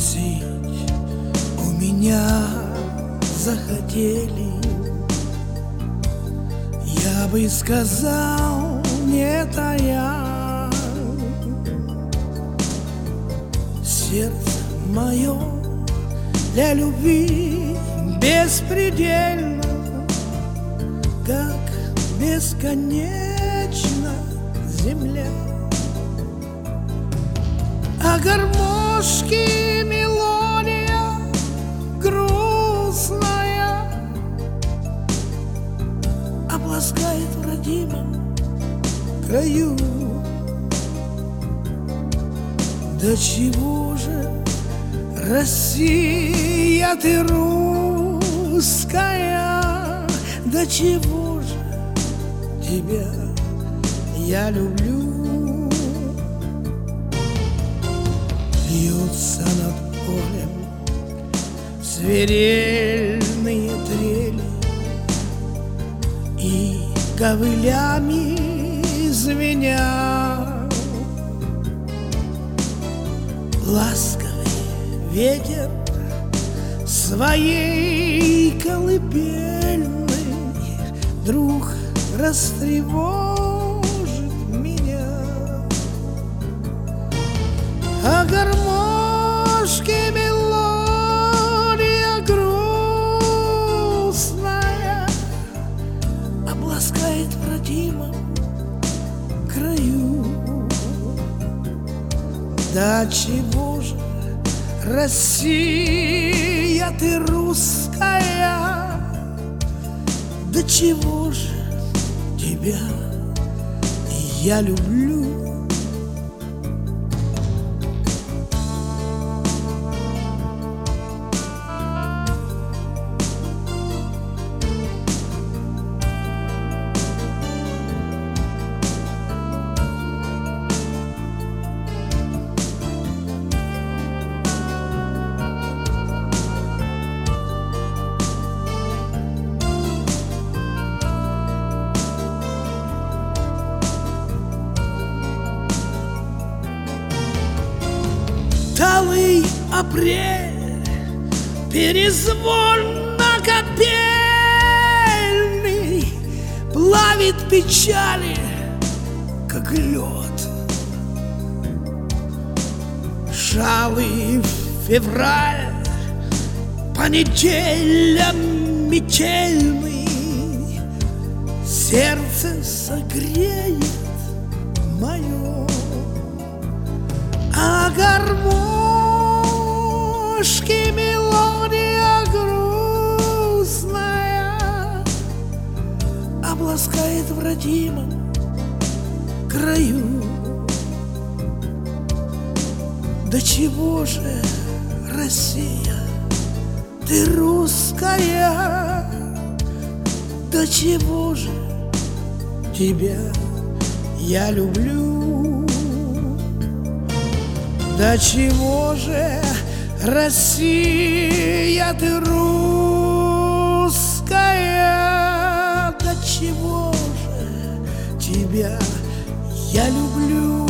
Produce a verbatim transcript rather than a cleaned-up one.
спросить у меня захотели, я бы сказал, не тая. Сердце мое для любви беспредельно, как бесконечна земля. А гармошки мелодия грустная обласкает в родимом краю. Да чего же, Россия, ты русская, да чего же тебя я люблю. Льются над полем свирельные трели, и ковылями звеня ласковый ветер своей колыбельной вдруг растревожит меня. А гармошки мелодия грустная обласкает в родимом краю. Да чего же, Россия, ты русская, да чего же тебя я люблю. Талый апрель, перезвон накопельный плавит печали, как лед. Шалый февраль по неделям метельный сердце согреет мое. А гармошки мелодия грустная обласкает в родимом краю. Да чего же, Россия, ты русская, да чего же тебя я люблю. Да чего же, Россия, ты русская, да чего же тебя я люблю.